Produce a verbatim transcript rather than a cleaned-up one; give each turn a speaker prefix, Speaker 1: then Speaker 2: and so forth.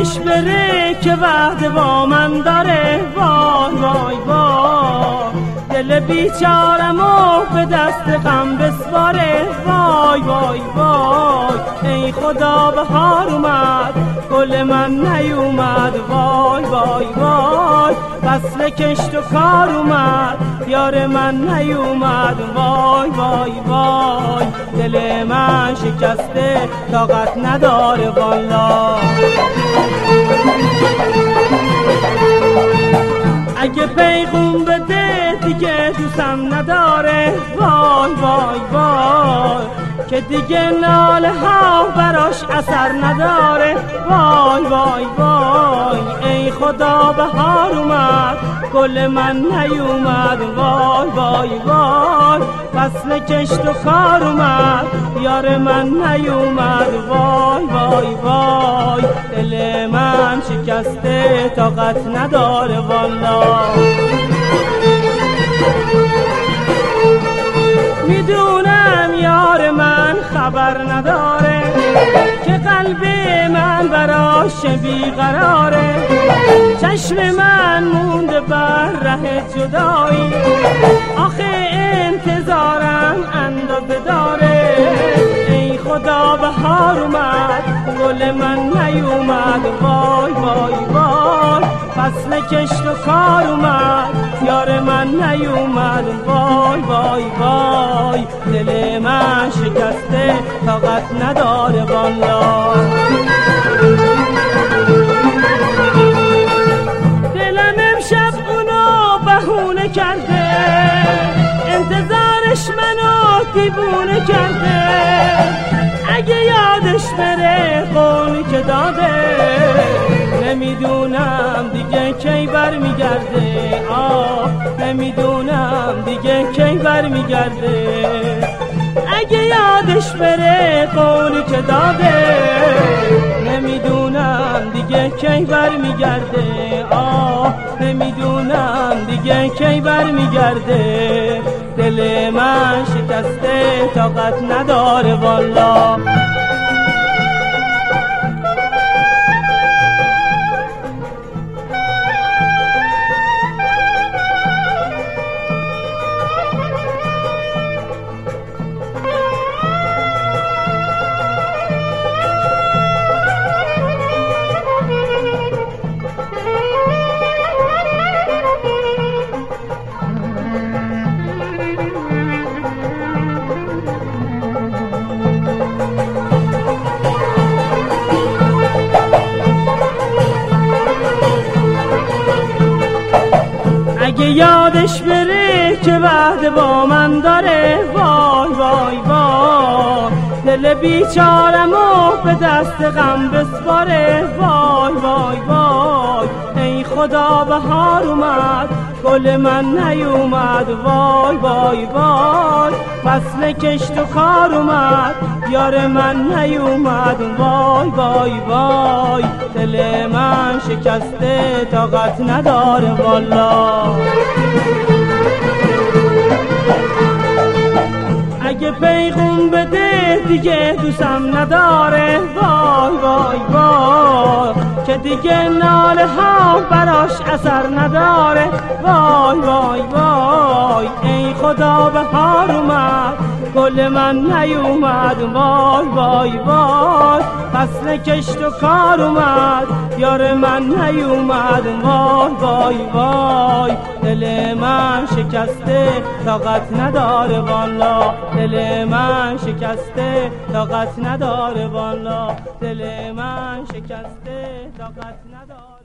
Speaker 1: یادش بره که وعده با من داره. وای وای وای دل بیچارمو به دست غم بسپاره. وای وای وای ای خدا بهار اومد گل من نیومد. وای وای وای فصل کشت و کار اومد یار من نیومد. وای وای وای دل من شکسته طاقت نداره والا. اگه پیغام بده دیگه دوستم نداره. وای وای وای که دیگه ناله ها براش اثر نداره. وای وای وای ای خدا بهار اومد گل من نیومد. وای وای وای فصل کشت و کار اومد یار من نیومد. وای وای وای دل من شکسته طاقت نداره والا. میدونم یار من خبر نداره که قلب من براش بیقراره. چشم من مونده بر ره جدایی آخه انتظارم اندازه داره. ای خدا بهار اومد گل من نیومد. وای وای وای فصل کشت و کار اومد یار من نیومد. وای وای وای دل من شکسته طاقت نداره والا. دلم امشب اونو بهونه کرده انتظارش منو دیوونه کرده. اگه یادش بره قولی که داده نمیدونم دیگه کی برمیگرده. آه نمیدونم دیگه کی برمیگرده. اگه یادش بره قولی که داده نمیدونم دیگه کی برمیگرده. آه نمیدونم دیگه کی برمیگرده. دل من شکسته طاقت نداره والا. اگه یادش بره که وعده با من داره. وای وای وای دل بیچارمو به دست غم بسپاره. وای وای وای ای خدا بهار اومد گل من نیومد. وای وای وای فصل کشت و کار اومد یار من نیومد. وای وای وای دل من شکسته طاقت نداره والا. اگه پیغام بده دیگه دوستم نداره. وای وای وای که دیگه ناله ها براش اثر نداره. وای وای وای ای خدا بهار اومد گل من نیومد. وای وای وای فصل کشت و کار اومد یار من نیومد. وای وای وای دل من شکسته طاقت نداره والا. دل من شکسته طاقت نداره والا. دل من شکسته طاقت نداره.